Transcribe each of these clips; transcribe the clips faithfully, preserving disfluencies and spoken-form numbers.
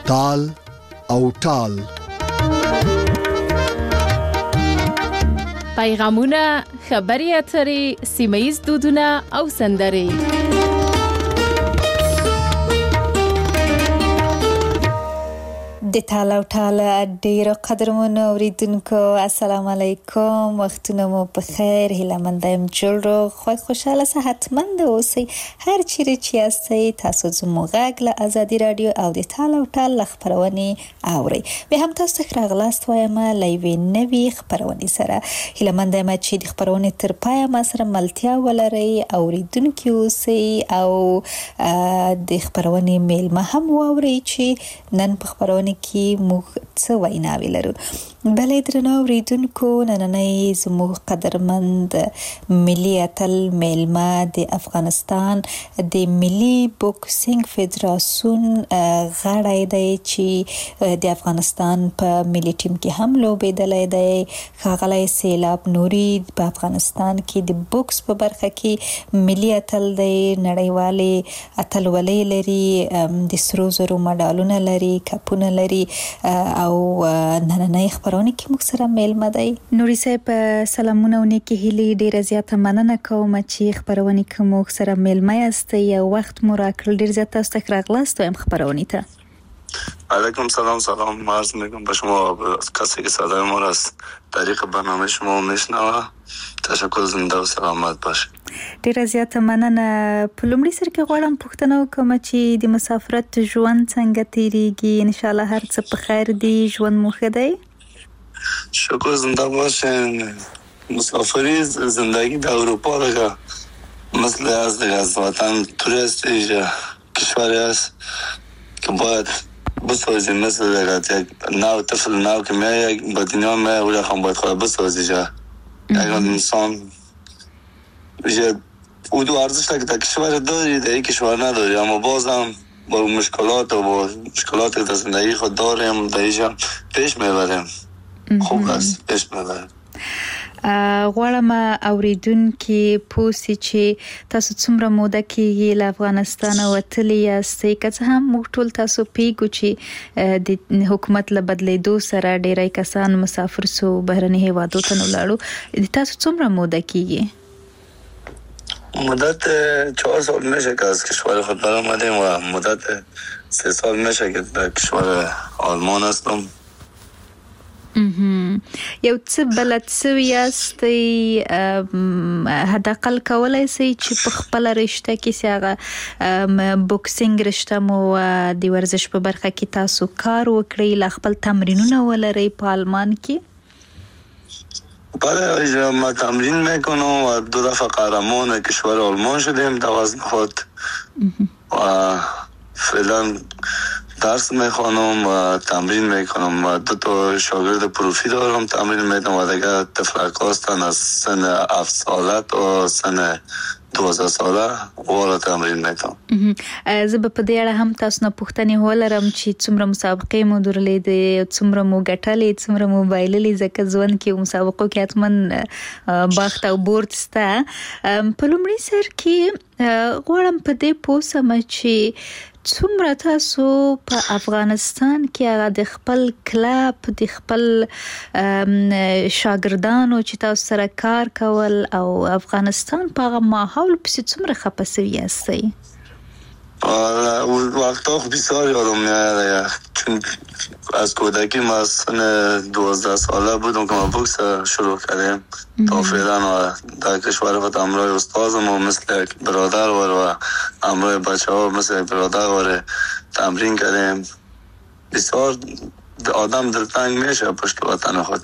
تال او ټال. پیغامونه، خبري اترې، سیمه‌ییز دودونه او سندرې. د تال او ټال ډیرو قدرمنو اوریدونکو السلام علیکم، وختونه مو په خیر، هیله مند یم جوړ رو خوښ خوشاله صحتمند اوسئ. هر چیرې چې یاستئ تاسو زموږ غږ له ازادي رادیو او د تال او ټال خبرونه اورئ. به هم تاسو ته راغلاست وایم له یوې نوې خبرونه سره. هیله مند یم چې د خبرونه تر پایه ما سره ملتیا ولرئ، اوریدونکو اوسئ او د خبرونه میلمه هم واورئ چې نن په خبرونه کې موږ څه ویناوي لرو. بلې درنو اوریدونکو، نننۍ زموږ قدرمند ملي اتل میلمه د افغانستان د ملي بوکسینګ فدراسیون غړی دی چې د افغانستان په ملي ټیم کې هم لوبېدلی دی. ښاغلی سیلاب نوري په افغانستان کې د بوکس په برخه کې ملي اتل دی، نړیوالې اتلولۍ لري، د سرو زرو مډالونه لري، کپونه لري او نننۍ خبرونه کې موږ سره میلمه دی. نوري صاحب سلامونه او نیکې هیلې، ډیره زیاته مننه کوم چې خبرونه کې موږ سره میلمه یاستئ او وخت مو راکړل. ډیر زیات تاسو ته راغلاست وایم خبرونه ته. علیکم سلام سلام عرض میکنم به شما کسی که صدای ما را از طریق برنامه شما میشنوه. تشکر، زنده و سلامت باشه. ډیره زیاته مننه. په لومړي سر کې غواړم پوښتنه وکړم چې د مسافرت ژوند څنګه تیریږي؟ ان شاء الله هر څه په خیر دی، ژوند مو ښه دی؟ شکر، زنده باشین. مسافری زندگی در اروپا دیگه مثل از دیگه از وطن توریست اینجا کشوری است که باید بسازیم، مثل دیگه یک نو طفل نو که میه یک با دنیا میه او رقم باید خواهد بسازی جا یک انسان یه او دو ارزش که در کشور داری در این کشور نداری، اما بازم با مشکلات و با مشکلات که در زندگی خود داریم در اینجا پیش میبریم. خوب است، پیش میبریم. غواړم اوریدونکو پوسی چې تاسو څومره موده کېږي له افغانستان وتلي یاستئ؟ که څه هم موږ ټول تاسو پیګو چې د حکومت له بدلیدو سره ډیری کسان مسافر سو بهرني هیوادو ته ولاړو. تاسو څومره موده کېږي؟ مدت چهار سال میشه که از کشور خود برآمدیم و مدت سه سال میشه که در کشور آلمان هستم. یو څه بلد سوي یاستئ، حداقل کولای شئ چې په خپل رشته کې هغه بوکسینګ رشته مو د ورزش په برخه کې تاسو کار وکړئ، لا خپل تمرینونه ولرئ په آلمان کې؟ بله، ما تمرین میکنم و دو دفعه قهرمان کشور آلمان شدیم در وزن خود و فعلا درس میخوانم و تمرین میکنم و دو تا شاگرد پروفی دارم تمرین میدم و دیگه طفلک هستن از سن هفت ساله تا سن دوازده ساله والا تمرین میدم. زه به په دې اړه هم تاسو نه پوښتنې ولرم چې څومره مسابقې مو درلودې، څومره مو ګټلې، څومره مو بایللې، ځکه ژوند کې مسابقو کې حتمن باخت او برد شته. په لومړي سر کې غواړم په دې پوه شم چې څومره تاسو په افغانستان کې هغه د خپل کلب، د خپل شاګردانو چې تاسو سره کار کول او افغانستان په هغه ماحول پسې څومره خپه سوي یاستئ؟ وقتا بسیار یادم میاد، چون از کودکی ما از سن دوازده ساله بودم که ما بوکس شروع کردیم تا فعلا و در کشور خود همراه استادم و مثل برادر و همراه بچه ها مثل برادر و تمرین کردیم. بسیار آدم دلتنگ میشه پشت وطن خود.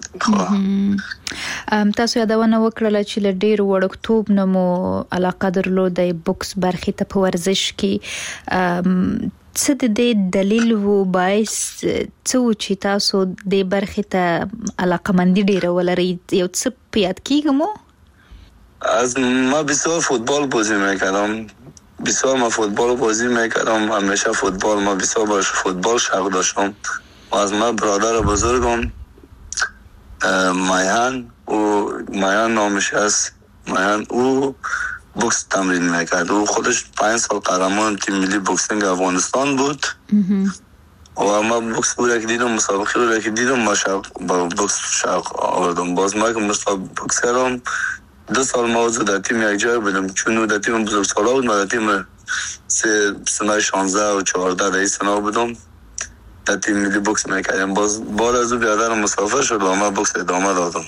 تاسو یادونه وکړه چې له ډیر وړکتوب نه مو علاقه درلوده بوکس برخې ته په ورزش کې. څه د دې دلیل وو باعث څه و چې تاسو د برخې ته علاقه‌مندي ډیره ولرئ؟ یو څه په یاد کېږي مو؟ از ما بسیار فوتبال بازی میکردم، بسیار ما فوتبال بازی میکردم، همیشه فوتبال ما بسیار باش فوتبال شوق داشتم و از ما برادر بزرگم مایان و مایان نامش است، مایان او بوکس تمرین میکرد. او خودش پنج سال قهرمان تیم ملی بوکسینگ افغانستان بود و ما بوکس رو که دیدم، مسابقه رو که دیدم، ما شوق با بوکس شوق آوردم. باز ما که مسابقه بوکس کردم دو سال موضوع در تیم یک جای بودم، چون در تیم بزرگ سالا بود. ما در تیم سه سنای شانزده و چهارده در این سنا بودم، در تیم ملی بوکس میکردیم. باز بعد از او بیادرم مسافر شد و ما بوکس ادامه دادم.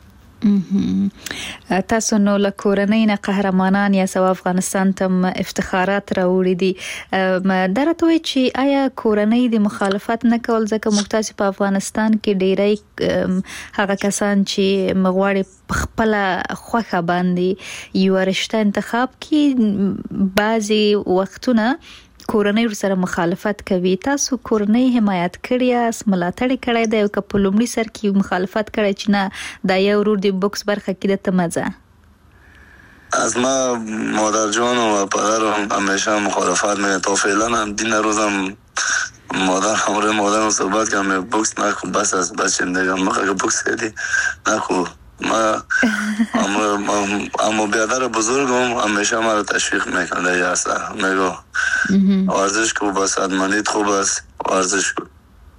تاسو نو له کورنۍ نه قهرمانان یا سو افغانستان تم افتخارات راوړي دي. درته وی چې آیا کورنۍ د مخالفت نه کول ځکه مختاس په افغانستان کې ډیری هغه کسان چې مغواړي خپل خوخه باندې یو رشته انتخاب کې بعضي وختونه کورنۍ سره مخالفت کوي. تاسو کورنۍ حمایت کړی اس ملاتړ کړی دی او که په لومړي سر کې مخالفت کړی چې نه دا یو ورور دی بوکس برخه کې د تمزه؟ از ما مادر جان و پدرم همیشه مخالفت میکنه تا فعلا هم دین روزم مادر همراه مادرم صحبت کردم بوکس نکن بس از بچه دیگه ما که بوکس کردی نکن. ما اما اما بیادر بزرگم همیشه ما رو تشویق میکنه. یا اصلا میگو ورزش کو بس ادمانیت خوب است ورزش کو.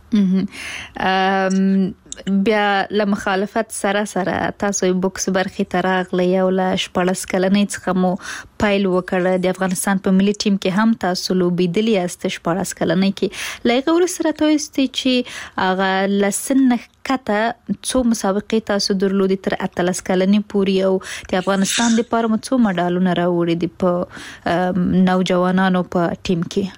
بیا له مخالفت سره سره تاسو بوکس برخي تراغلی او له شپږ کلنې څخه مو پایل وکړ. د افغانستان په ملي ټیم کې هم تاسو لوبېدلی است شپږ کلنې کې. لایغه ورسره تاسو چې هغه لسن کته څو مسابقې تاسو درلودي تر اتلس کلنې پوري او د افغانستان لپاره مو څو مډالونه راوړي دي په نوجوانانو په ټیم کې؟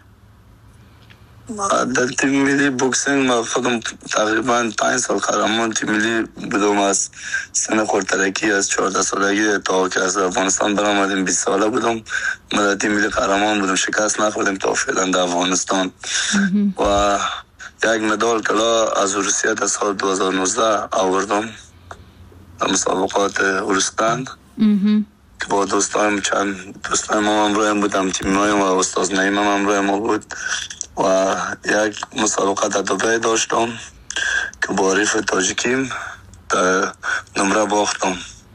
در تیم ملی بوکسینگ ما خودم تقریبا پنج سال قهرمان تیم ملی بودم. از سن خردترکی از چهارده سالگی تا که از افغانستان برآمدیم بیست ساله بودم. ما در تیم ملی قهرمان بودم، شکست نخوردیم تا فعلا در افغانستان. و یک مدال طلا از روسیه در سال دو هزار و نوزده آوردم در مسابقات اورستند که با دوستایم چند دوستایم هم همراهم بودم، تیمایم و استاد نعیم هم همراه ما بود. و یک مسابقه در دبی داشتم که با حریف تاجیکیم در نمره باختم.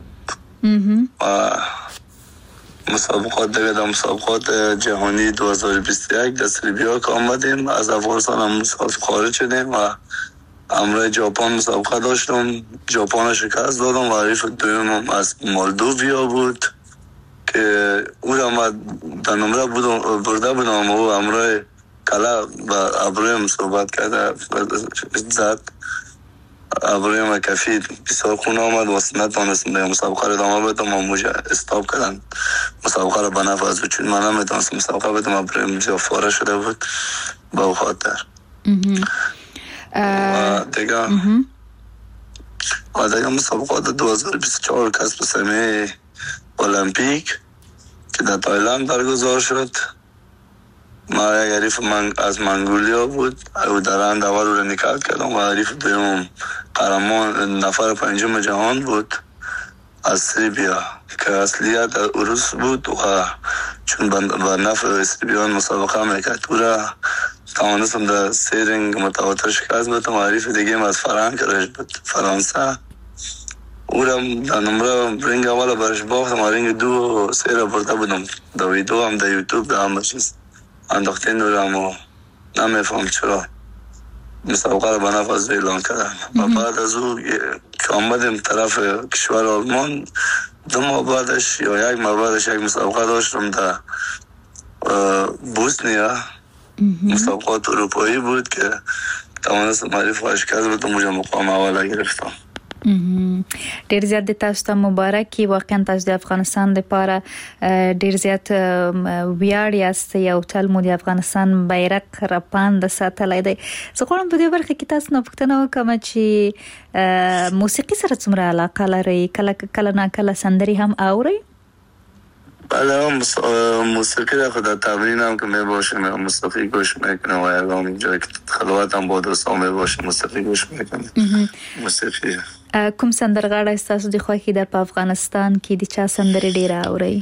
و مسابقات دیگه در مسابقات جهانی دو هزار و بیست و یک در سربیا که آمدیم، از افغانستان هم مسابقات خارج شدیم و همراه ژاپن مسابقه داشتم، ژاپن شکست دادم و حریف دویم از مالدوویا بود که او را ما در نمره بودم برده بودم و همراه کلا با ابرویم صحبت کرده زد. ابرویم کفید بسیار خون آمد و نتوانستم دیگه مسابقه رو ادامه بدم و موجه استاپ کردن مسابقه رو به نفع از چون من نمیتونستم مسابقه بدم. ابرویم بسیار فاره شده بود با خاطر و دیگه و دیگه مسابقات دو هزار و بیست و چهار کسب سهمیه المپیک که در تایلند برگزار شد. ما یک حریف من از منگولیا بود، او در اند اول رو نکات کردم و حریف دویم قهرمان نفر پنجم جهان بود از سربیا که اصلیت روس بود و چون با نفع سربیان مسابقه میکرد او را توانستم در سه رنگ متواتر شکست بدم. و حریف دیگه از فرانک رشت بود فرانسه، او را در نمره رنگ اول برش باختم و رنگ دو و سه را برده بودم. در ویدیو هم در یوتیوب در هم چیز انداخته نورم و نمیفهم چرا مسابقه رو به نفع از اعلان کردن. و بعد از او که آمدیم طرف کشور آلمان، دو ماه بعدش یا یک ماه بعدش یک مسابقه داشتم در بوسنیا، مسابقات اروپایی بود که توانستم حریف و شکست بدم، موجه مقام اول گرفتم. ډیر زیات د تاسو ته مبارکي. واقعا تاسو د افغانستان لپاره ډیر زیات ویاړ یاست. یو تل مو د افغانستان بیرغ رپاند ساتلی دی. زه غواړم په دې برخه کې تاسو نه پوښتنه وکړم چې موسیقي سره څومره علاقه لرئ؟ کله کله نه کله سندرې هم اورئ؟ بله موسیقی را خود در تمرین هم که می باشیم موسیقی گوش میکنم و اگه اینجا که خلوت هم با دوستان می باشیم موسیقی گوش میکنم. موسیقی کوم سندرغاړی ستاسو د خوښې ده په افغانستان کې؟ د چا سندرې ډېره اورئ؟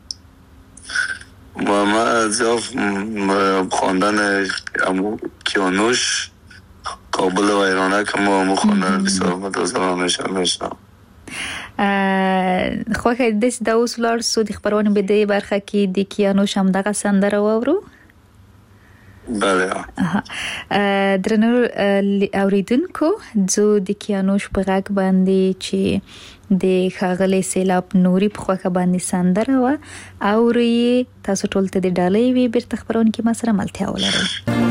ما زیاد خواندن کیانوش کابل و ایرانه که ما همو خواندن بسیار متوازم همیشه همیشه خوښه داسې دا اوس ولاړ سو د خپرونې په دې برخه کې د کیانوش همدغه سندره واورو؟ بله. درنو اوریدونکو زه د کیانوش په غږ باندې چې د خاغلی سیلاب نوري په خوخه باندې سندره و او ری تاسو ټول ته د ډالۍ وی بیرته خبرون کې ما سره ملتیا ولرئ.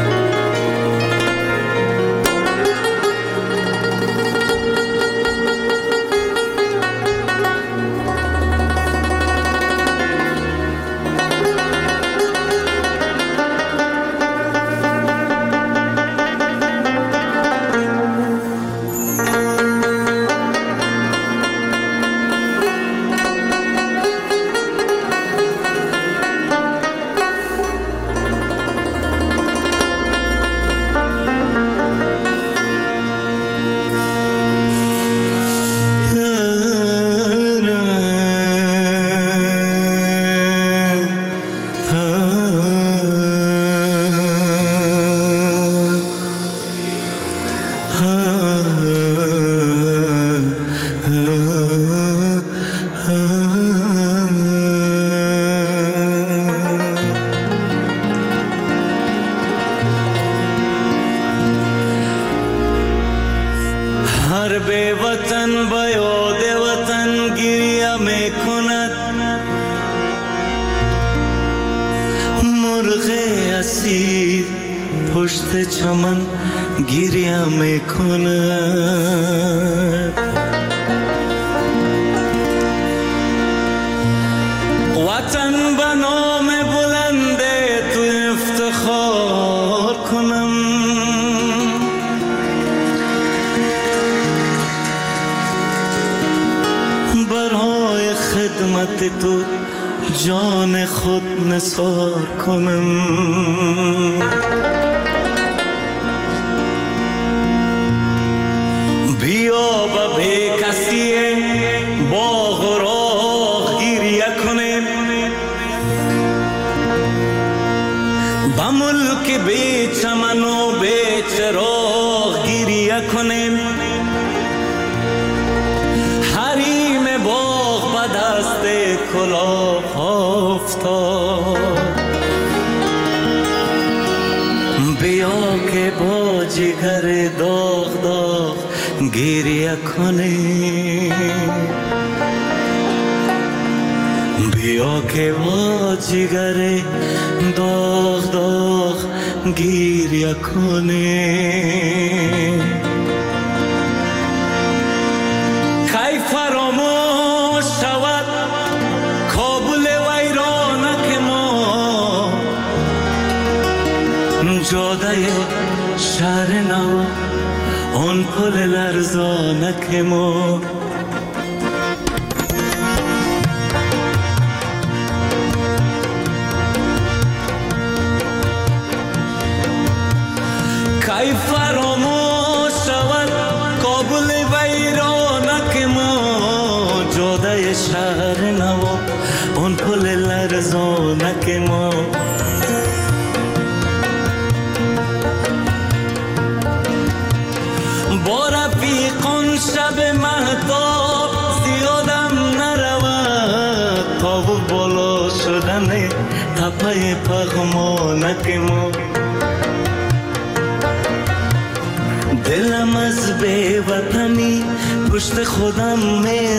دلم از بی وطنی پشت خودم می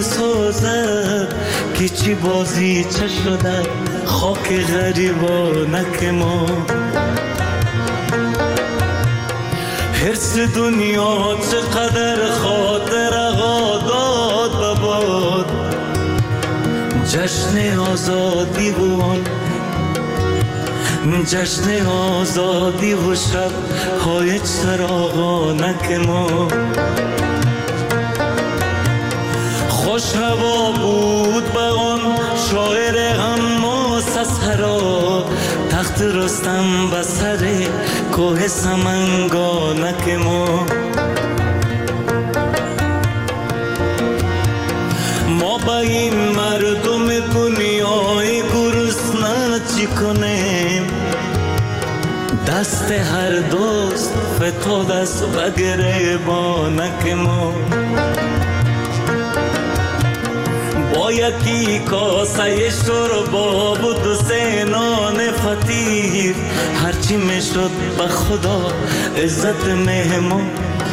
سوزد که چی بازی چه شده خاک غریبانک ما حرص دنیا چقدر خاطر آداد بباد جشن آزادی بون جشن آزادی و شب های چراغانک ما خوش هوا بود با آن شاعر غماس از هرا تخت رستم به سر کوه سمنگانک ما ما با این مردم دنیای گرسنه چی کنیم دست هر دوست فتاد است و گریبانک ما با یکی کاسه شوربا بود و سه نان فطیر هرچی هرچی میشد به خدا عزت مهمون.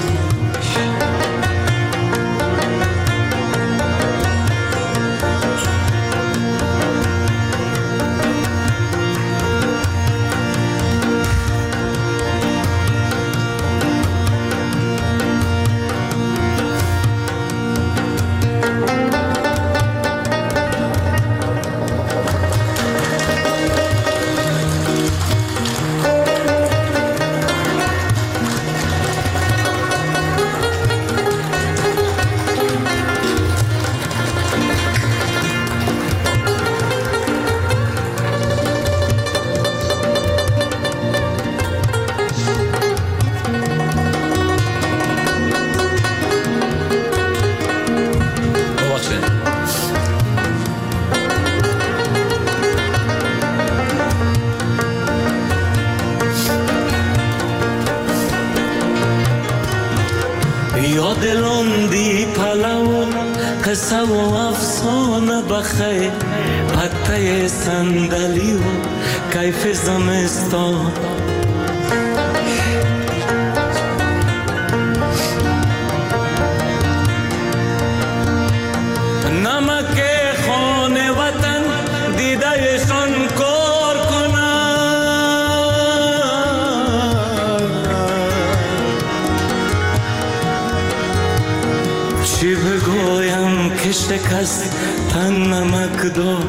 قصه و افسانه بخیر پته صندلی و کیف زمستان. نمک خانه وطن دیدهشان کار کنن. چی بگویم که شکست تن نمک دار.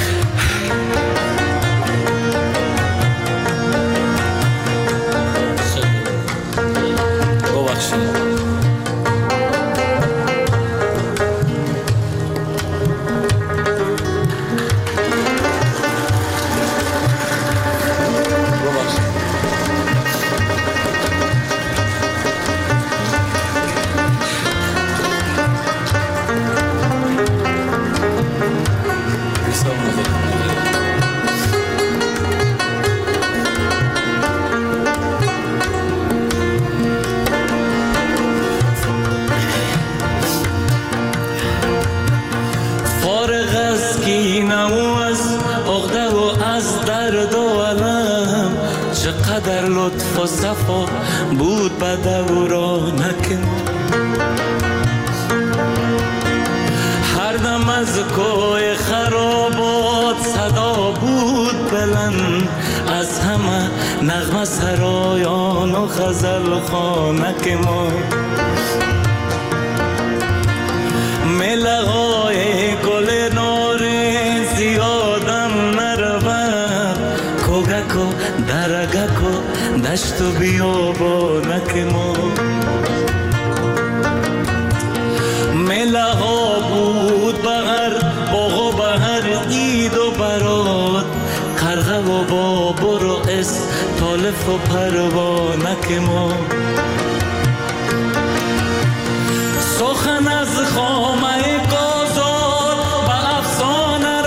چقدر لطف و صفا بود به دورانکم. هر دم از کوی خرابات صدا بود بلند، از همه نغمه سرایان و غزل خانک ما. ملغای گل نارنج زیادم نرود، کوگکو درگکو دشت و بیابانک ما. ملغا بود بغر باغ و بهر عید و برات، قرغه و بابر و اس طالف و پروانک ما. سخن از خامه گازار به افسانه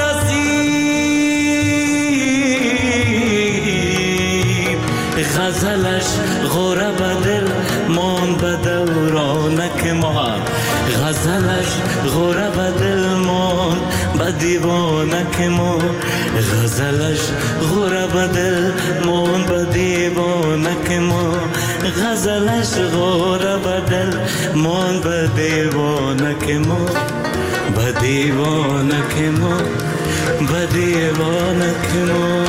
رسید، غزلش غوره به دل مان به دورانک ما. غزلش غوره به دل مان به دیوانک ما. غزلش غوره به دل مان به دیوانک ما. غزلش غوره به دل مان به دیوانک ما. به دیوانک ما، به دیوانک ما.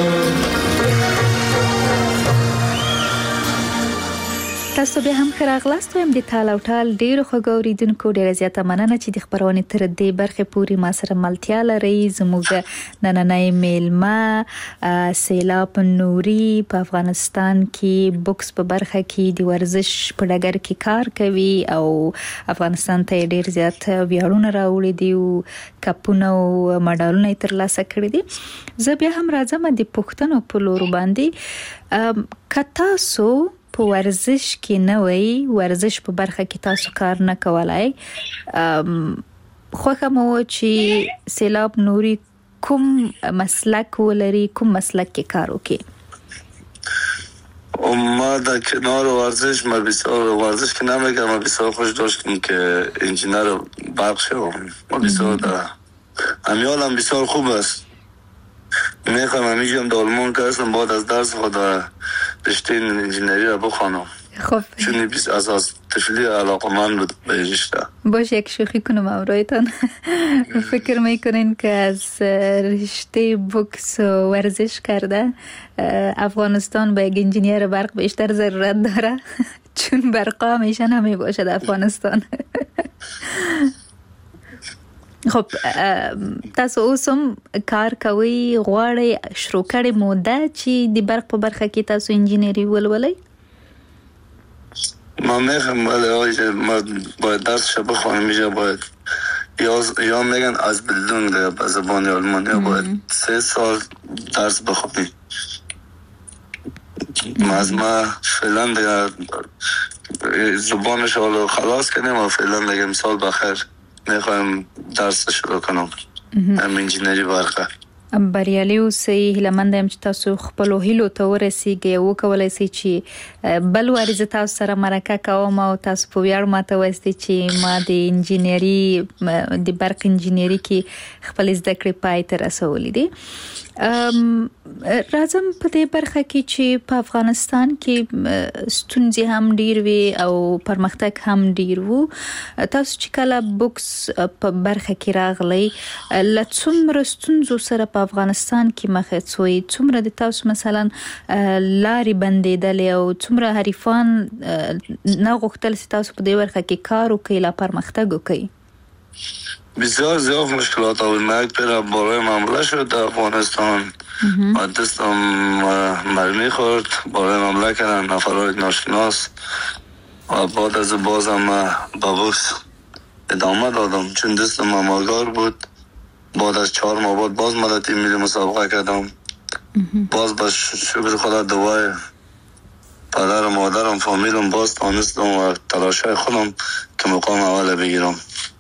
تاسو به هم خراغلاست ویم د تال او ټال ډیر خوګوریدونکو ډیر زیاته مننه چې د خبرونه تر دې برخه پوری ما سره ملتیا لري. زموږ نننۍ میلمه سیلاب نوري په افغانستان کې بوکس په برخه کې د ورزش په ډګر کې کار کوي او افغانستان ته ډیر زیات ویاړونه راوړي دي او کپونه او مډالونه ترلاسه کړي دي. زه بیا هم راځم د پښتنو په لور باندې. کتا سو په ورزش کې نه وي، ورزش په برخه کې تاسو کار نه کولای، خو کوم چې سیلاب نوري کوم مسلک ولري، کوم مسلک کې کار وکي؟ ما در کنار ورزش ما بسیار ورزش که نمیگم، ما بسیار خوش داشتیم که انجینر برق شدم. ما بسیار دارم امیالم بسیار خوب است. میخوام همیشه در آلمان که هستم بعد از درس خود رشته انجینری را بخوانم. خب چون بیس از از طفلی علاقه من بود به رشته. باش یک شوخی کنم امرایتان. فکر میکنین که از رشته بوکس و ورزش کرده افغانستان به یک انجینیر برق بیشتر ضرورت داره؟ چون برقا همیشه نمی باشد افغانستان. خب تاسو اوسم کار کوي غواړئ شروع کړئ موده چې د برق په برخه کې تاسو انجینری ولولئ؟ ما میخوام ولی ما باید درسش بخوانم. اینجا باید یا یا میگن از بلدونگ به زبان آلمانی باید سه سال درس بخونی. ما از ما فعلا دیگه زبانش حالا خلاص کنیم و فعلا دیگه مثال بخیر میخوایم درس شروع کنم هم انجینری برقه. بریالي اوسئ. هیله منده یم چې تاسو خپلو هیلو ته ورسیږئ او وکولی سئ چې بل وارې زه تاسو سره مرکه کوم او تاسو په ویاړ ماته وایستئ چې ما د انجینري د برق انجینري کې خپلې زده کړې پای ته رسولې دي. راځم په دې برخه کې چې په افغانستان کې ستونزې هم ډیر وي او پرمختګ هم ډیر وو. تاسو چې کله بوکس په برخه کې راغلی له څومره ستونزو سره په افغانستان کې مخ شوئ؟ څومره د تاسو مثلا لارې بندېدلې او څومره حریفان نه غوښتل چې تاسو په دې برخه کې کار وکړئ لا پرمختګ وکړئ؟ بسیار زیاد مشکلات بود. من یک پر بالای معامله شد در افغانستان و دستم مرمی خورد، بالای معامله کردن نفرهای ناشناس و بعد از بازم با بوکس ادامه دادم چون دستم آماگار بود. بعد از چهار ماه بعد باز مدتی میلی مسابقه کردم. باز با شکر خدا دوای پدر و مادرم فامیلم باز تانستم و تلاشای خودم که مقام اول بگیرم.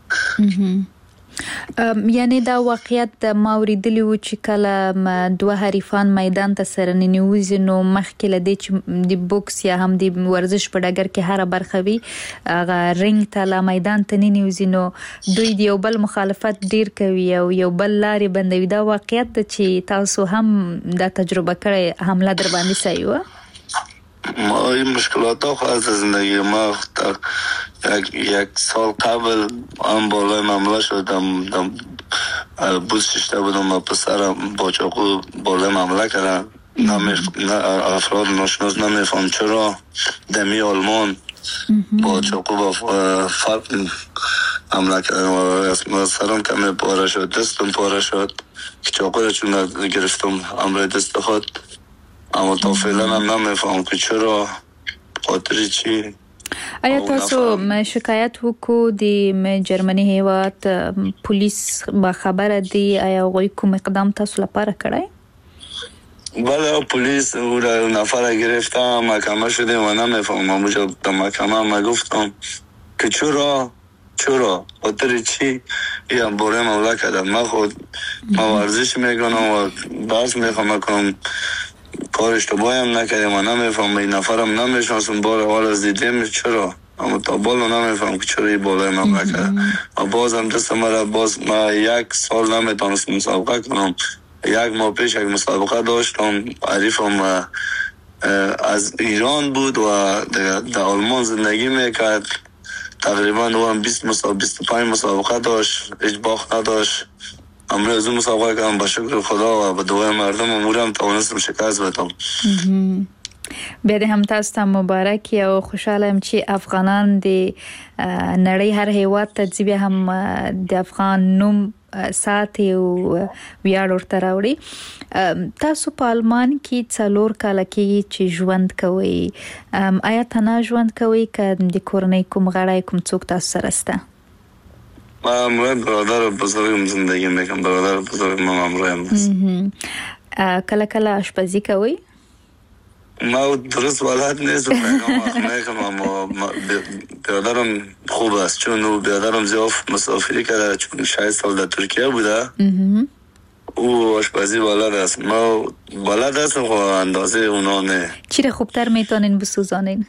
یعنی دا واقعیت د ما اوریدلی و چې کله دوه حریفان میدان ته سره ننوځي نو مخکې له دې چې د بوکس یا هم د ورزش په ډګر کې هره برخه وي هغه رنګ ته لا میدان ته ننوځي نو دوی د یو بل مخالفت ډیر کوي او یو بل لارې بندوي. دا واقعیت ده چې تاسو هم دا تجربه کړئ، حمله در باندې صحیح وه؟ ما این مشکلات ها خواهد زندگی ما یک, یک سال قبل هم بالای معامله شدم بوس ششته بودم و پسرم با چاقو بالای معامله کردن. افراد ناشناس نمیفهم چرا دمی آلمان با چاقو با فرق حمله کردن و سرم کمی پاره شد، دستم پاره شد که چاقو را چون گرفتم امر دست خود. اما تا فعلا هم نمیفهم که چرا خاطر چی. آیا تاسو شکایت وکړو د جرمني هیواد پولیس با خبره دی؟ آیا هغوی کوم اقدام تاسو لپاره کړی؟ بله پلیس او را نفر گرفته محکمه شده و نمیفهم. اونجا در محکمه ما گفتم که چرا چرا خاطر چی یا باره مولا کردم. من خود ما ورزش میکنم و بحث میخوام کنم کار اشتباهی هم نکردیم و نمیفهم. این نفرم نمیشناسم بار اول از دیدیم چرا، اما تا بالو نمیفهم که چرا این بالای من نکرده و بازم دست مرا باز ما یک سال نمیتونستم مسابقه کنم. یک ماه پیش یک مسابقه داشتم، حریفم از ایران بود و در آلمان زندگی میکرد. تقریبا او هم بیست مسابقه بیست و پنج مسابقه داشت، هیچ باخت نداشت. امروز از اون مسابقه کردم با شکر خدا و به دعای مردم امورم توانستم شکست بدم. بیا دې هم تاسو ته مبارک او خوشاله یم چې افغانان د نړۍ هر هیواد ته ځي بیا هم د افغان نوم ساتي او ویاړ ورته راوړي. تاسو په آلمان کې څلور کاله کې چې ژوند کوئ، آیا تنها ژوند کوئ که د کورنۍ کوم غړی کوم څوک تاسو سره شته؟ من برادر بزرگم زندگی میکنم. برادر بزرگ من همراهم است. کله کله آشپزی کوئ؟ ما درست بلد نیست میکنم اما برادرم خوب است چون او برادرم زیاد مسافری کرده چون شش سال در ترکیه بوده. او آشپزی بلد است. ما بلد هستم خب اندازه اونا نه. چی را خوبتر میتونین بسوزانین؟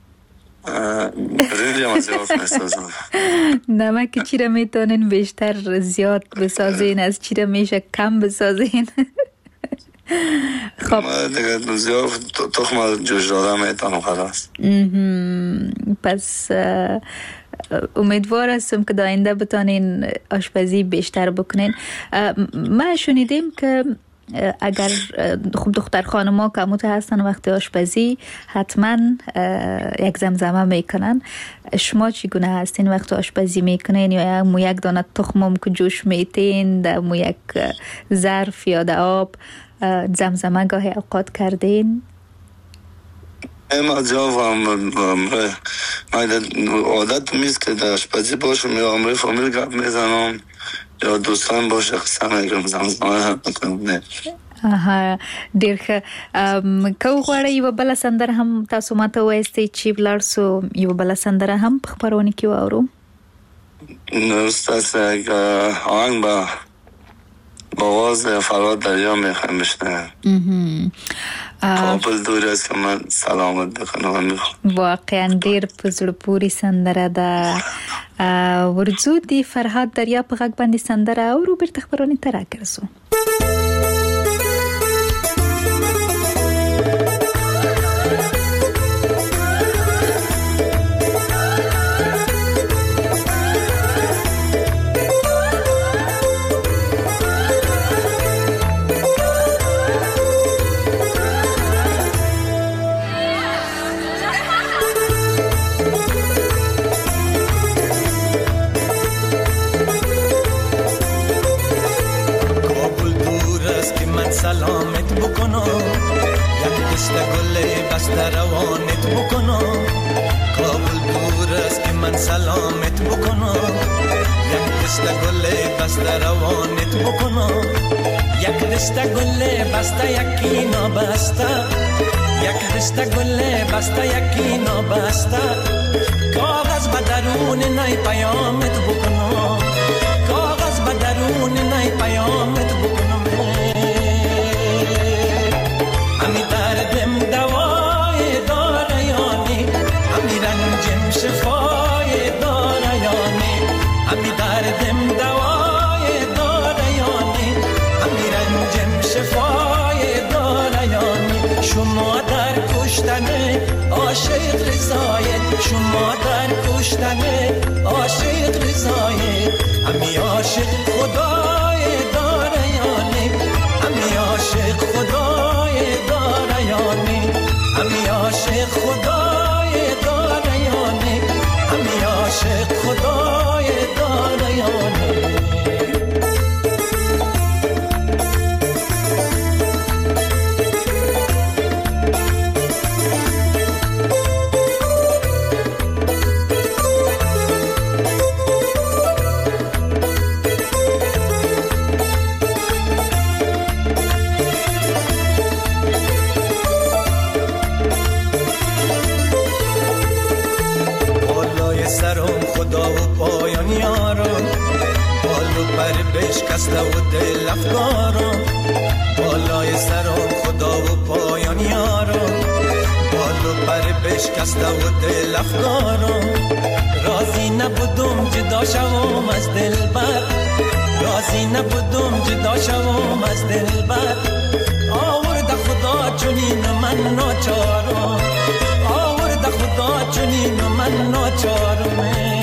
برنج هم زیاد میسازم. نمک چی را میتونین بیشتر زیاد بسازین، از چی را میشه کم بسازین؟ خب دیگه زیاد تخم جوش دادم میتونم خلاص. پس امیدوار هستم که داینده بتانین آشپزی بیشتر بکنین. ما شنیدیم که اگر خب دختر خانما که مت هستن وقتی آشپزی حتما یک زمزمه میکنن. شما چگونه هستین وقتی آشپزی میکنین؟ یا مو یک دانه تخمم که جوش میتین در مو یک ظرف یا در آب زمزمه گاهی اوقات کردین؟ اما جواب امره عادت میست که در آشپزی باشم یا امره فامیل گپ میزنم یا دوستان باشه قسم میگم زمزمه میکنم. آها ډیر ښه. که وغواړئ یوه بله سندره هم تاسو ماته ووایستئ چې ولاړ سو یوه بله سندره هم په خپرونه کې واورو. ستاسو یک آهنگ با با آواز فرهاد دریا میخوایم بشنویم. کابل دور است که من سلامت بکنم میخوام. واقعا ډیر په زړه پورې سندره ده. ورځو د فرهاد دریا په غږ باندې سندره اورو بیرته خپرونې ته راګرځو. سلامت بکنم یک دست گل بسته روانت بکنم. کابل دور است که من سلامت بکنم یک دست گل بسته روانت بکنم. یک دست گل بسته یکی نابسته یک دست گل بسته یکی نابسته کاغذ به درون نای پیامت بکنم. کاغذ به درون نای پیامت بکنم. همی دردم دوای داره یانی همی رنجم شفای داره یانی همی دردم دوای داره یانی همی رنجم شفای داره یانی. شما در کشتن عاشق رضایت شما در کشتن عاشق رضایت همی عاشق خدای داره یانی همی عاشق خدای داره یانی همی عاشق خدای داره یانی همی عاشق خدای داره یانی. بشکسته و دل افکارم بالای سرم خدا و پایان یارم بالو پر بشکسته و دل افکارم. راضی نبودم جدا شوم از دلبر راضی نبودم جدا شوم از دلبر. آورده خدا چنین من ناچارم آورده خدا چنین من ناچارم.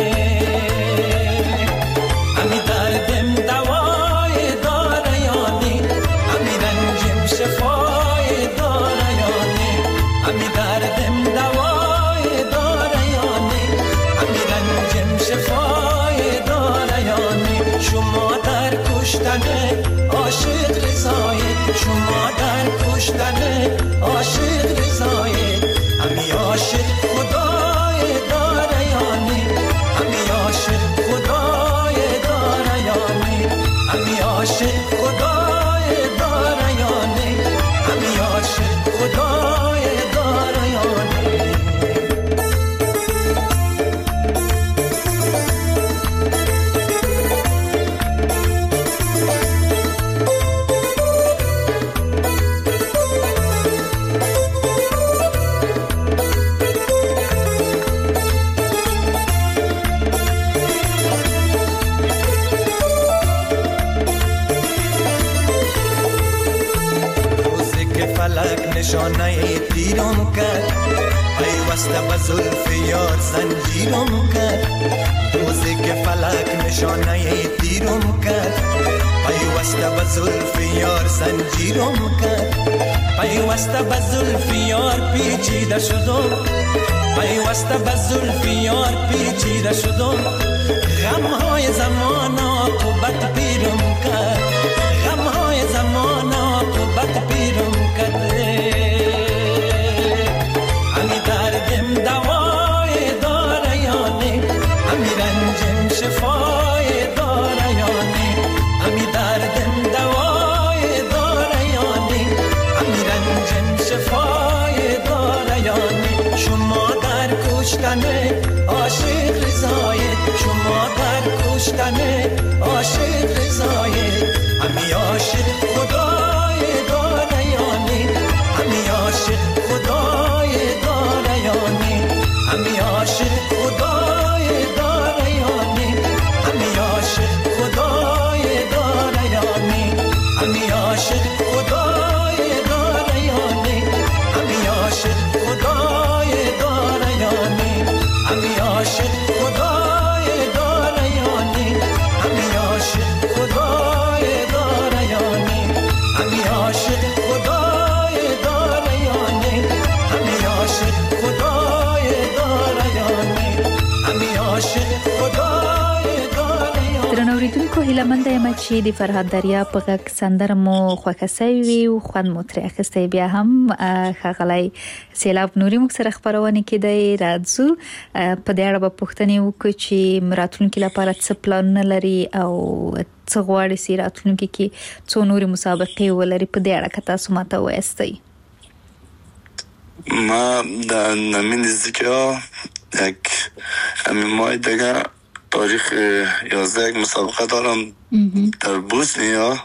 همی دردم دوای داره یانی همی رنجم شفای داره یانی همی دردم دوای داره یانی همی رنجم شفای داره یانی. شما در کشتن عاشق رضایت شما در کشتن عاشق رضایت همی عاشق خدای داره یانی همی عاشق خدای داره یانی همی عاشق خدای داره یانی همی عاشق خدای داره یانی. نشانه تیرم کرد پیوسته به زلف یار زنجیرم کرد روزی که فلک نشانه تیرم کرد پیوسته به زلف یار زنجیرم کرد پیوسته به زلف یار پیچیده شدم پیوسته به زلف یار پیچیده شدم غمهای زمان عاقبت پیرم کرد غمهای زمان عاقبت پیرم کرد همی دردم دوای داره یا نه همی رنجم شفای داره یا نه همی دردم دوای داره یا نه همی رنجم شفای داره یا نه شما در کشتن عاشق رضایت شما در کشتن عاشق رضایت همی عاشق خدای داره یا نه همی عاشق خدای داره یا نه همی عاشق خدای داره یا نه همی عاشق خدای داره یا نه همی عاشق خدای داره یا نه همی عاشق خدای داره یا نه همی عاشق خدای داره یا نه همی عاشق خدای داره یا نه همی عاشق خدای داره یا نه همی عاشق خدای داره یا نه همی عاشق خدای داره یا درنو اوریدونکو هیله منده یم چې د فرهاد دریا په غږ سندره مو خوښه سوې وي او خوند مو ترې اخیستی. بیا هم ښاغلی سیلاب نوري موږ سره خپرونه کې دی راځو په دې اړه به پوښتنې وکړو چې راتلونکي لپاره څه پلانونه لري او څه غواړي چې راتلونکي کې څو نورې مسابقې ولري. په دې اړه که تاسو ماته ووایستی. ما در نمین نزدیکی یک همین ماه دیگه تاریخ یازده یک مسابقه دارم در بوسنیا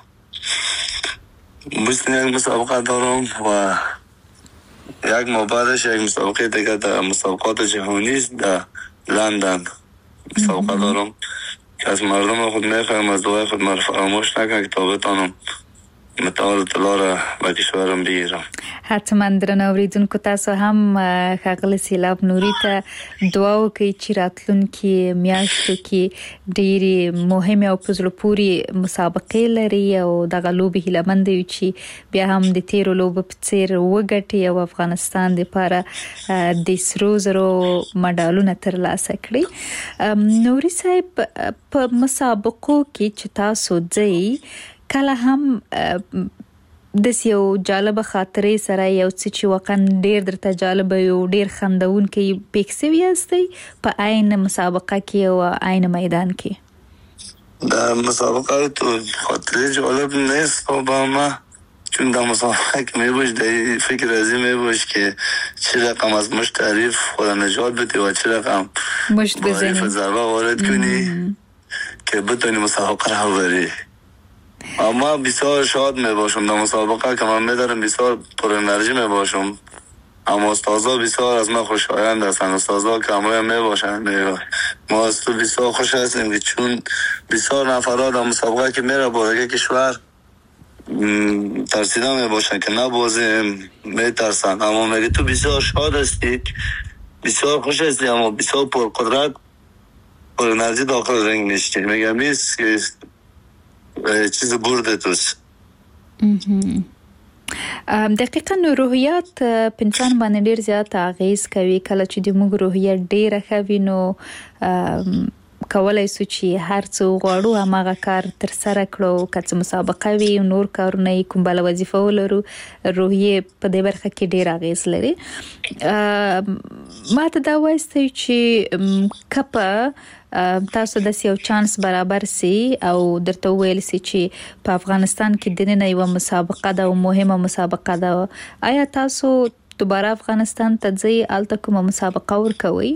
بوسنیا یک مسابقه دارم و یک ماه بعدش یک مسابقه دیگه در مسابقات جهانی است در لندن مسابقه دارم که از مردم خود میخوایم از دعای خود مرا فراموش نکنم که تا بتانم متعال طلا را به کشورم بگیرم. حتما درنو اوریدونکو تاسو هم ښاغلی سیلاب نوري ته دعا وکړئ چې راتلونکي میاشتو کې ډېرې مهمې او په زړه پورې مسابقې لري او دغه لوبې هیلهمند یو چې بیا هم د تیرو لوبو په څېر وګټي او افغانستان دپاره د سرو زرو مډالونه ترلاسه کړي. نوري صاحب په مسابقو کې چې تاسو ځئ کله هم د یو جالب خاطرې سره یو څه چې واقعا ډیر درته جالب یو ډیر خندونکي پیښ شوی یاستئ په عین مسابقه کې او عین میدان کې؟ در مسابقه تو خاطره جالب نیست با ما چون در مسابقه که میبوش در فکر ازی میبوش که چه رقم از مشت تعریف خود نجات بدی و چه رقم مشت بزنی ضربه وارد کنی که بتونی مسابقه رو بری. اما بسیار شاد می باشم در مسابقه که من میدارم بسیار پر انرژی می باشم اما استازا بسیار از من خوشایند هستند استازا که همراه می باشند ما از تو بسیار خوش هستیم که چون بسیار نفرات در مسابقه که میره با دیگه کشور ترسیده می باشن که نبازیم می ترسن اما میگه تو بسیار شاد هستی بسیار خوش هستی اما بسیار پر قدرت پر انرژی داخل رنگ میشتی میگم نیست که چیز برده توست. دقیقاً روحیات په انسان باندې ډیر زیات اغیز کوي. کله چې د موږ روحیه ډیره ښه وي نو کولای شو چې هر څه غواړو هماغه کار تر سره کړو. که څه مسابقه وي نور کارونه کوم بل وظیفه ولرو روحیه په دې برخه کې ډیر اغیز لري. ما ته دا وایستی چې کپه تاسو د یو چانس برابر سي او درته ویل سي چې په افغانستان کې د نن یو مسابقه ده او مهمه مسابقه ده آیا تاسو دوباره افغانستان ته ځئ الته کومه مسابقه ورکوئ؟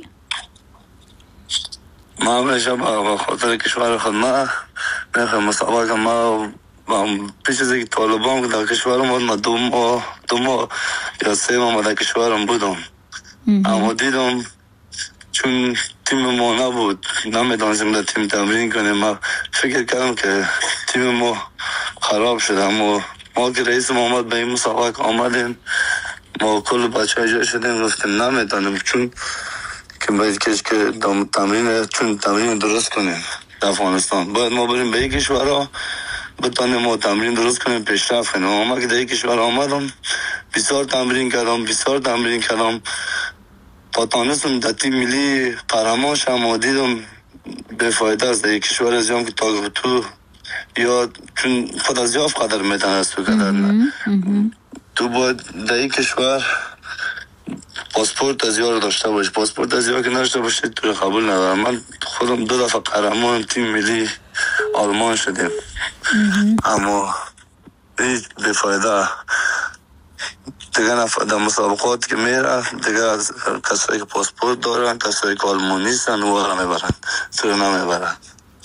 ما همیشه به خاطر کشور خود ما میخوام مسابقه ما پیش از اینکه طالبان در کشورم بود ما دو ماه دو ماه یا سه ماه در کشورم بودم اما دیدم چون تیم ما نبود نمیدانستیم در تیم تمرین کنیم ما فکر کردم که تیم ما خراب شد اما ما که رئیس محمد به این مسابقه آمدیم ما کل بچه ها جا شدیم گفتیم نمیتونیم چون که باید کش که تمرین چون تمرین درست کنیم در افغانستان باید ما بریم به یک کشورها بتانیم ما تمرین درست کنیم پیشرفت کنیم. اما که در یک کشور آمدم بسیار تمرین کردم بسیار تمرین کردم تا تانستم در تیم ملی قهرمان شدم و دیدم بفایده است در یک کشور از جام که تا تو یا چون خود از یاف قدر میتونست تو قدر نه تو باید در یک کشور پاسپورت از یار داشته باش پاسپورت از یار که نداشته باشید تو قبول ندارم. من خودم دو دفعه قهرمان تیم ملی آلمان شدیم اما هیچ بفایده دیگه نفع در مسابقات که میره دیگه از کسایی که پاسپورت دارن کسایی که آلمانی هستن او را میبرن سر نمیبرن.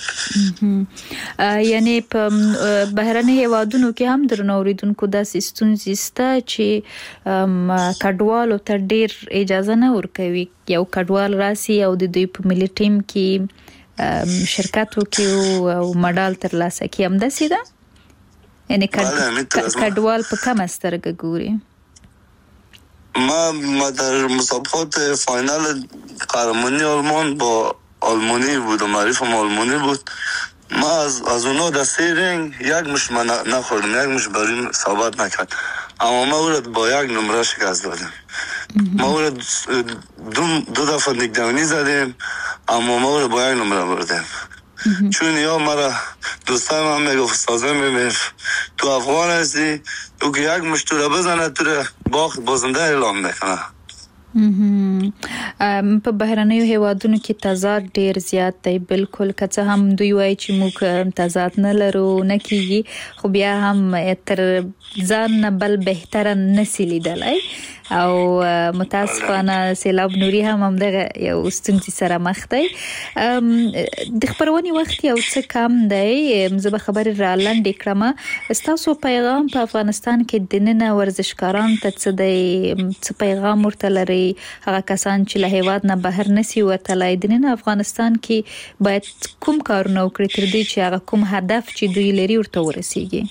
یعنی په بهرني هیوادونو کې هم درنه اوریدونکو داسې ستونزې شته چې کډوالو ته ډیر اجازه نه ورکوي یو کډوال راسي او د دوی په ملي ټیم کې شرکت وکړي او مډال ترلاسه کړي هم داسې ده یعنی کډوال په کومه سترګه ګوري؟ ما ما در مسابقات فاینال قهرمانی آلمان با آلمانی بود و معرفم آلمانی بود ما از, از اونا در سه رنگ یک مش من نخوردم یک مش بریم ثابت نکرد اما ما اورد با یک نمره شکست دادیم ما اورد دو, دو دفعه نگدانی زدیم اما ما اورد با یک نمره بردیم چون یا مرا دوستای من میگفت سازه میگفت تو افغان هستی تو که یک مش تو را بزنه تو را باخت بازنده اعلام میکنه. په بهرنیو هیوادونو کې تضاد ډیر زیات دی بالکل که څه هم دوی وایي چې موږ تضاد نه لرو نه کیږي خو بیا هم تر ځان نه بل بهتره نسی لیدلی او متاسفانه سیلاب نوري هم همدغه یو ستونزې سره مخ دی. د خبرونې وخت یو څه کم دی زه به خبرې را لنډې کړم ستاسو پیغام په افغانستان کې د ننه ورزشکاران ته څه دی څه پیغام ورته لري هغه کسان چې له هیواد نه بهر نسی وتلی د ننه افغانستان کې باید کوم کارونه وکړي تر دې چې هغه کوم هدف چې دوی لري ورته ورسیږي؟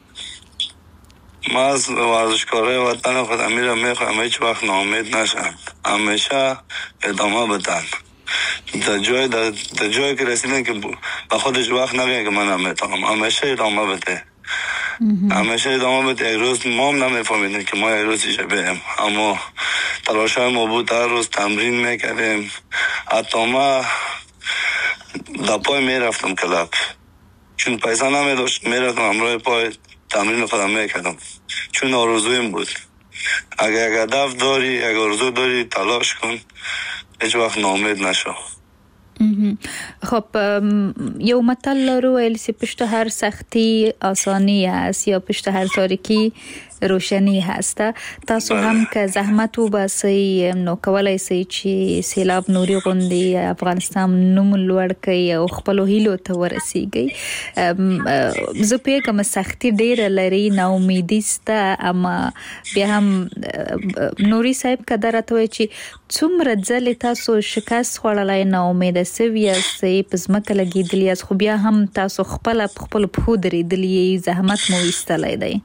ما از ورزشکارای وطن خودم میرم میخوام هیچ وقت ناامید نشن همیشه ادامه بدن در جای در, در جایی که رسیدن که با خودش وقت نگه که من نمیتونم همیشه ادامه بده همیشه ادامه بده. یک روز ما هم نمیفهمیدیم که ما یک روز ایشه بریم اما تلاش های ما بود هر روز تمرین میکردیم حتی ما در پای میرفتم کلاب چون پیسه نمیداشت میرفتم همراه پای تمرین خودم میکردم چون آرزویم بود. اگر یک هدف داری یک آرزو داری تلاش کن هیچ وقت ناامید نشو. خب یو متل لرو ویل چې پشت هر سختی آسانی هست یا پشت هر تاریکی روشنی هست. تاسو هم که زحمت وباسئ نو کولای شئ چې سیلاب نوري غوندې افغانستان نوم لوړ کړئ او خپلو هیلو ته ورسیږئ. زه پوهېږم سختي ډېره لري ناامیدي شته اما بیا هم نوري صاحب که دا راته وایي چې څومره ځلې تاسو شکست خوړلی ناامیده سوي یاستئ په ځمکه لګېدلي یاست خو بیا هم تاسو خپله په خپلو پښو درېدلي زحمت مو ایستلی دی؟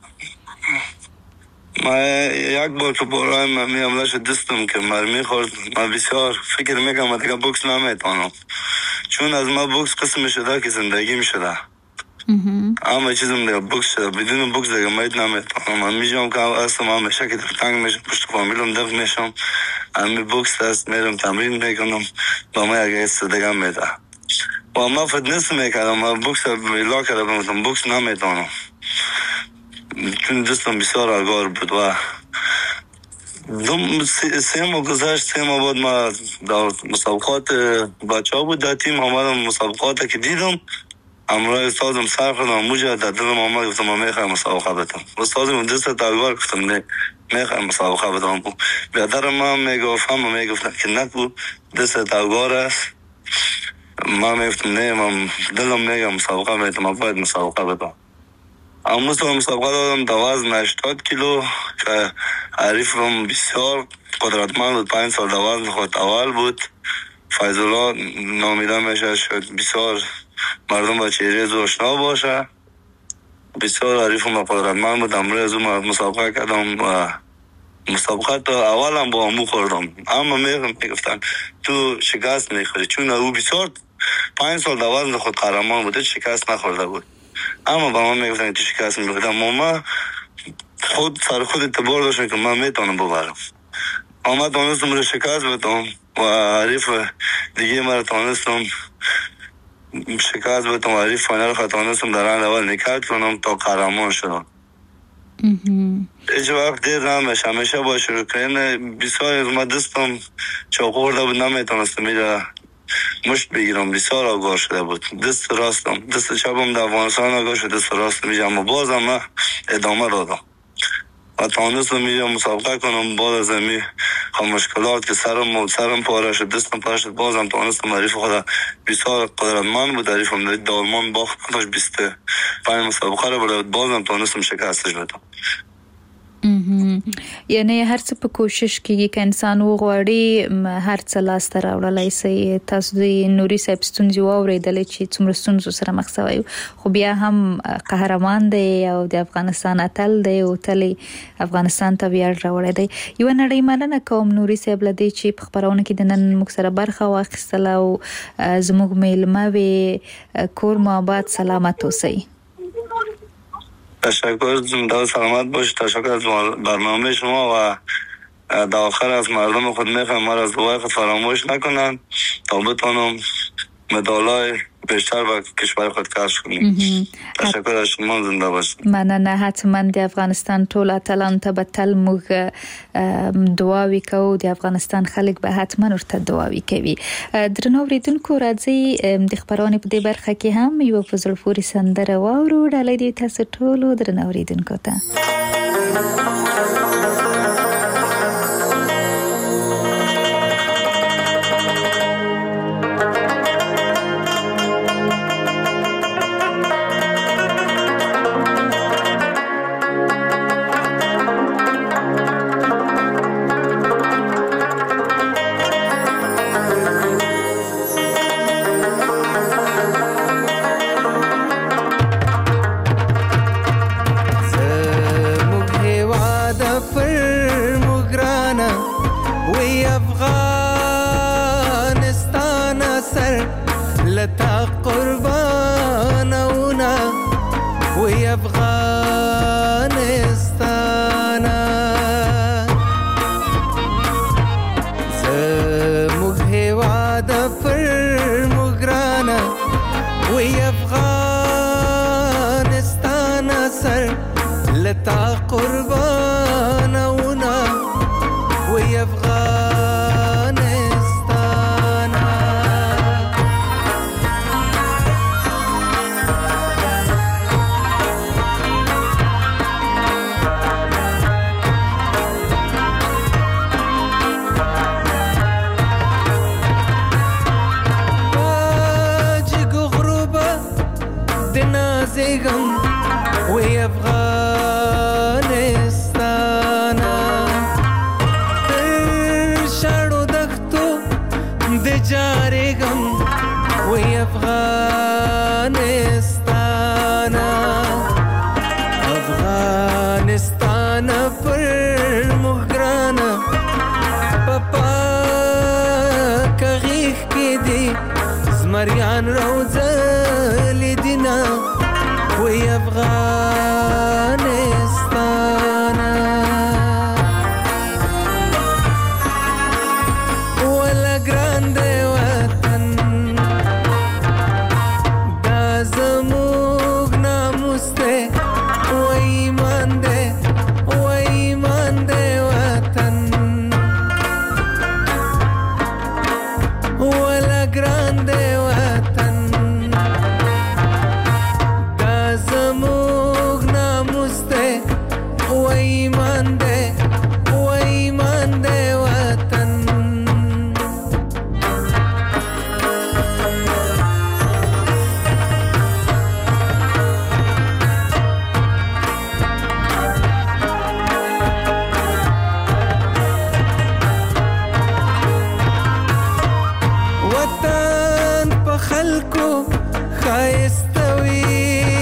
ما یک بار که برای من می حمله شد دستم که مرمی خورد من بسیار فکر میکنم دیگه بوکس نمیتونم چون از ما بوکس قسم شده که زندگی می شده اما چیزم دیگه بوکس شده بدون بوکس دیگه میت نمیتونم من میجام که اصلا من همیشه که تنگ میشم پشت فامیلم دفت میشم امی بوکس هست میرم تمرین میکنم با ما یک حس دیگه میده و ما فتنس میکردم من بوکس بیلا کرده بمتم بوکس نمیتونم چون دستم بسیار آگار بود و دوم سه ماه گذشت سه ماه بعد ما در مسابقات بچه ها بود در تیم آمدم مسابقات که دیدم امروز استادم سر خودم موجه در دلم آمد گفتم من میخوایم مسابقه بدم استادم دست تاگار گفتم نه میخوایم مسابقه بدم بیادر من میگفت هم میگفت که نکو دست تاگار است من میگفتم نه من دلم میگم مسابقه میتونم من باید مسابقه بدم اما تو مسابقه دادم در وزن هشتاد کیلو که حریفم بسیار قدرتمند بود پنج سال در وزن خود اول بود فیض الله نامیده میشه شد بسیار مردم با چهره زو آشنا باشه بسیار حریفم قدرتمند بود امروز از اون مسابقه کردم و مسابقات اولم با امو خوردم، اما میگفتن تو شکست میخوری، چون او بسیار پنج سال در وزن خود قهرمان بوده، شکست نخورده بود. اما با من میگفتن تو شکست میخوردم، ماما خود سر خود اعتبار داشتم که من میتونم ببرم. اما تانستم رو شکست بدم و حریف دیگه مرا تانستم شکست بدم و حریف فاینال خود تانستم در راند اول نکات کنم تا قهرمان شدم. هیچ وقت دیر نمیشه، همیشه با شروع کردن بسیار از ما دستم چاقو خورده بود، نمیتونستم میره مشت بگیرم، بسیار آگاه شده بود. دست راستم دست چپم در افغانستان آگاه شد، دست راستم میشه، اما بازم من ادامه دادم و تانستم میرم مسابقه کنم. بعد از امی مشکلات که سرم سرم پاره شد، دستم پاره شد، بازم تانستم. حریف خود بسیار قدرتمند بود، حریفم دالمان باخت داشت بیست پنج مسابقه رو برد، بازم تانستم شکستش بدم. یعنی هر څه په کوشش کېږي که انسان وغواړي هر څه لاسته راوړلی سي. تاسو د نوري صاحب ستونزې واورېدلې چې څومره ستونزو سره مخ سوی، خو بیا هم قهرمان دی او د افغانستان اتل دی او تل افغانستان ته ویاړ راوړی دی. یوه نړۍ مننه کوم نوري صاحب له دې چې په خپرونه کې د نن موږ سره برخه واخیستله او زموږ میلمه وې. کور مو آباد، سلامت اوسئ. تشکر، زنده سلامت باشید. تشکر از برنامه شما و در آخر از مردم خود میخوایم ما را از دعای خود فراموش نکنند تا بتانم مدالای بیشتر به کشور خود کسب کنیم. تشکر از شما، زنده باشید. مننه. حتما د افغانستان ټول اتلانو ته به تل موږ دعاوې کوو، د افغانستان خلک به حتما ورته دعاوې کوي. درنو اوریدونکو، راځئ د خپرونې په دې برخه کې هم یوه په زړه پورې سندره واورو. ډالۍ دې تاسو ټولو درنو اوریدونکو ته.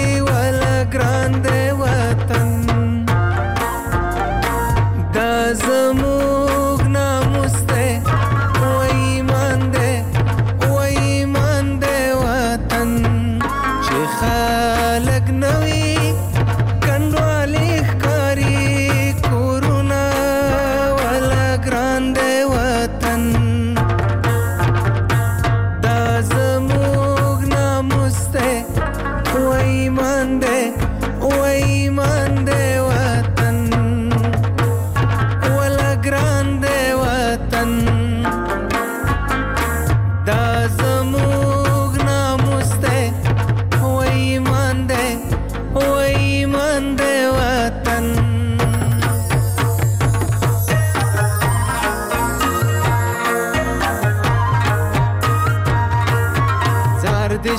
Does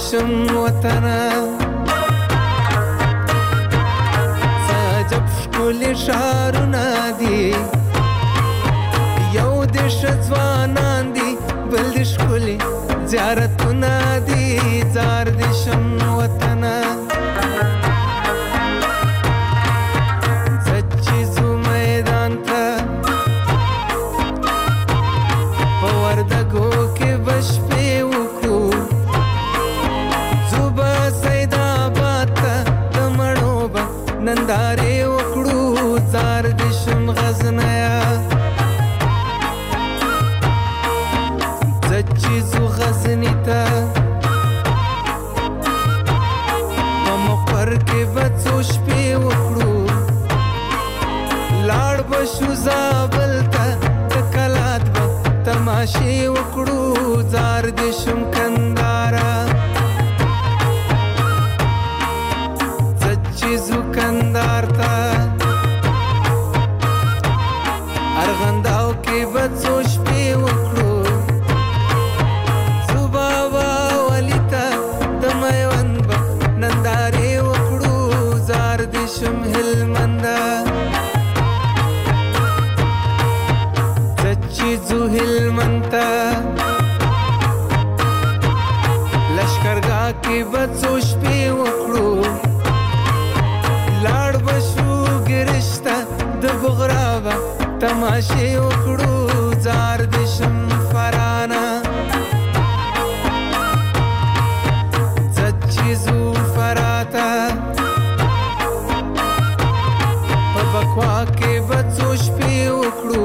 دشم وطنه ساجب شکل شارونه دي یو د شځوانان دي بل د ښکلي زیارتونه دي زار د شم وطنه زه چې ځو میدان ته په وردګو کې به شپې وکړو ځو به سیداباد ته د مڼو به نندارې وکړو زار د شم غزنیه چیزو غزنی تا په مقر کې بڅو شپې وکړو لاړ بشو زابل ته د کلات به تماشې وکړو زار د شم کندارا زه چیزو کندار ته ارغنداو کې بڅو شپې وکړو شم هلمندا زچی زو هلمندا لشکرگاه کې بڅو شپې وکړو لاړ بشو ګرشته د بغراوه تماشې وکړو زار د شم فرانه زچی زو فراته بکوا کې بڅو شپې وکړو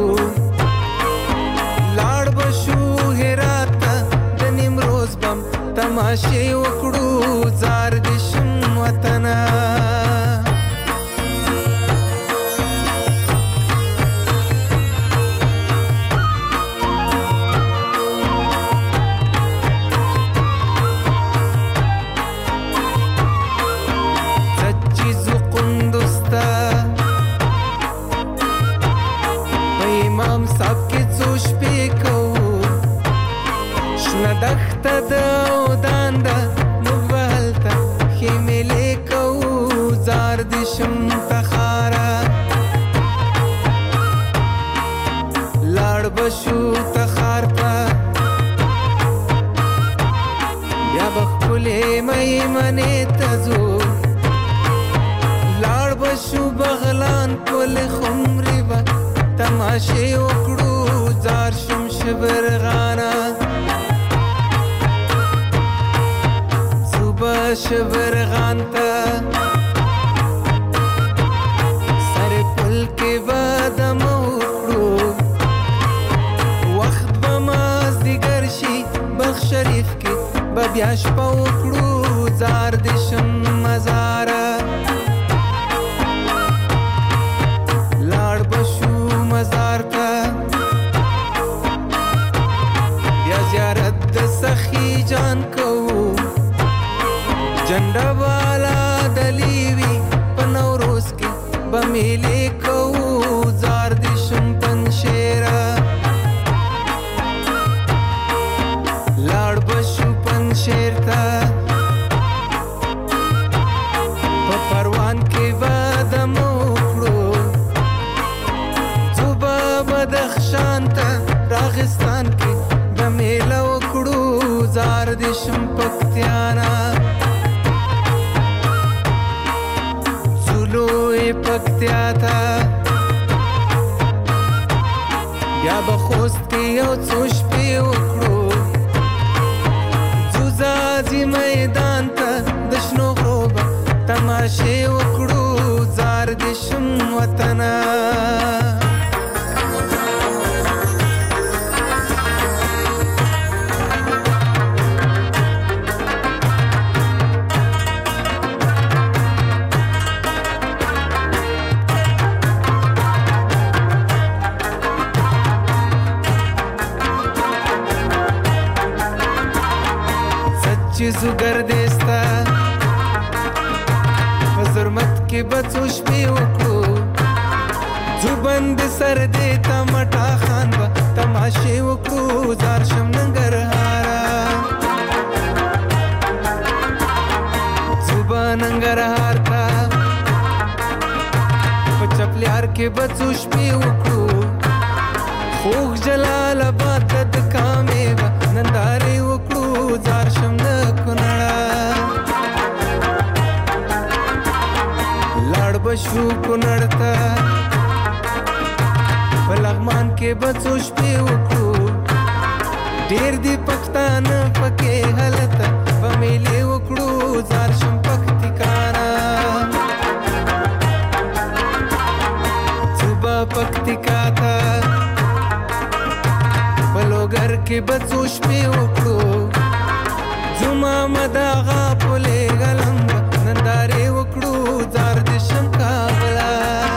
لاړ بشو هرات د نیمروز بم تماشې وکړو زار د شم وطنه دخته د اودان ده موږ به هلته خیمې کوو زار د شم تخاره لاړ بشو تخار ته بیا به ښکلې میمنې ته ځو لاړ بشو بغلان پل خمرې به تماشې وکړو زار شم شبرغانه شبرغان ته سر پل کې بادم وکړو وخت به مازدیګر شي بلخ شریف کې به بیا شپه وکړو زار د شم مزاره لاړ بشو مزار ته بیا زیارت د سخي جان کوو جنډه والا دلیوی په نوروز کې به میلې کوو زار د شم پنشیره لاړ بشو پنشیر ته په پروان کې به دم وکړو ځو به بدخشان ته راغستان کې به میله وکړو زار د شم پکتیانا پکتیا تا بیا به خوست کې یو څو شپې وکړو ځو ځاځي میدان ته د شنو غرو به تماشې وکړو زار د شم وطنه چیزو گردستا وزرمت کې بڅو شپې وکړو ځو بند سر دې تمټا خان به تماشې وکړو زار شم ننګرهارا شپې وکړو خوږ جلال آباد د کامې به نندارې وکړو زار شم د کونړه لاړ به شو کونړ ته په لغمان کې به څو شپې وکړو ډېر دي پښتانه پکې هلته به میلې وکړو زار شم پکتیکانا صوبه پکتیکا ته په لوګر کې به څو شپې وکړو زما مداغه پولې غلم نندارې وکړو زار د شم کابله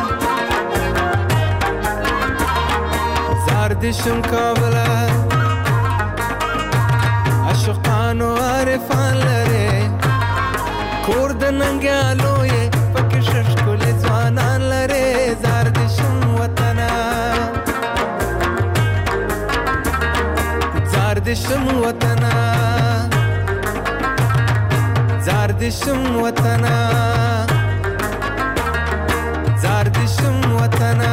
زار د شم کابله عاشقانو عارفان لري کور د ننګیالو یې پکې ښکلي ځوانان لري زار د شم وطنه زار د شم وطنه زار د شم وطنه زار د شم وطنه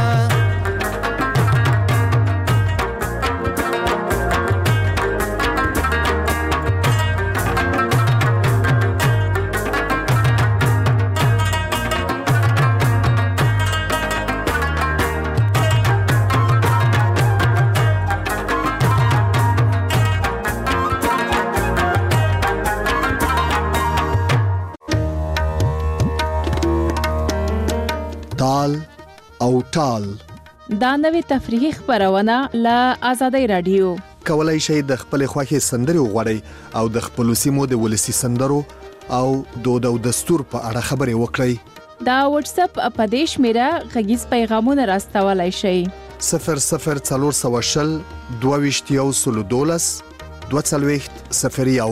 تال او ټال دا نوې تفریحي خبرونه له آزادۍ رادیو کولای شئ د خپل خوښي سندري وغوړئ او د خپل سیمو د ولسی سندرو او دود او دستور په اړه خبرې وکړئ. دا واتس اپ اپدیش میرا غږیز پیغامونه راستولای شئ صفر صفر څلور سوه شل دوه ویشت یو سلو دولس دوه څلوېښت صفر یو.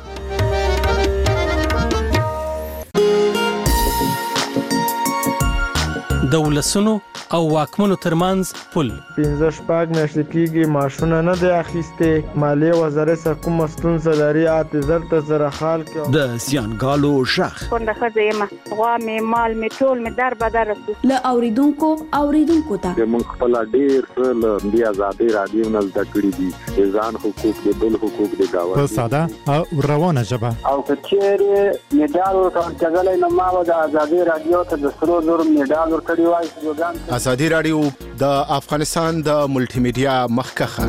د ولسونو او واکمنو ترمنځ پل پنځه شپږ میاشتې کېږي معاشونه نه دی اخیستې مالیې وزارت سره کومه ستونزه لري اعتذار ته سره حال کې د زیانګالو شخ کونډه ښځه یم غوا مې مال مې ټول مې در بدر رسو له اوریدونکو اوریدونکو ته موږ خپل ډېر څه له دې آزادۍ رادیو نه زده کړي دي د ځان حقوق د بل حقوق د گاونډي په ساده او روانه ژبه او که چیرې میډال ورکول کېدلی نو ما به د آزادۍ رادیو ته د سرو زرو میډال ورکړی وای. آزادۍ رادیو د افغانستان د ملټي میډیا مخکخه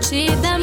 چې د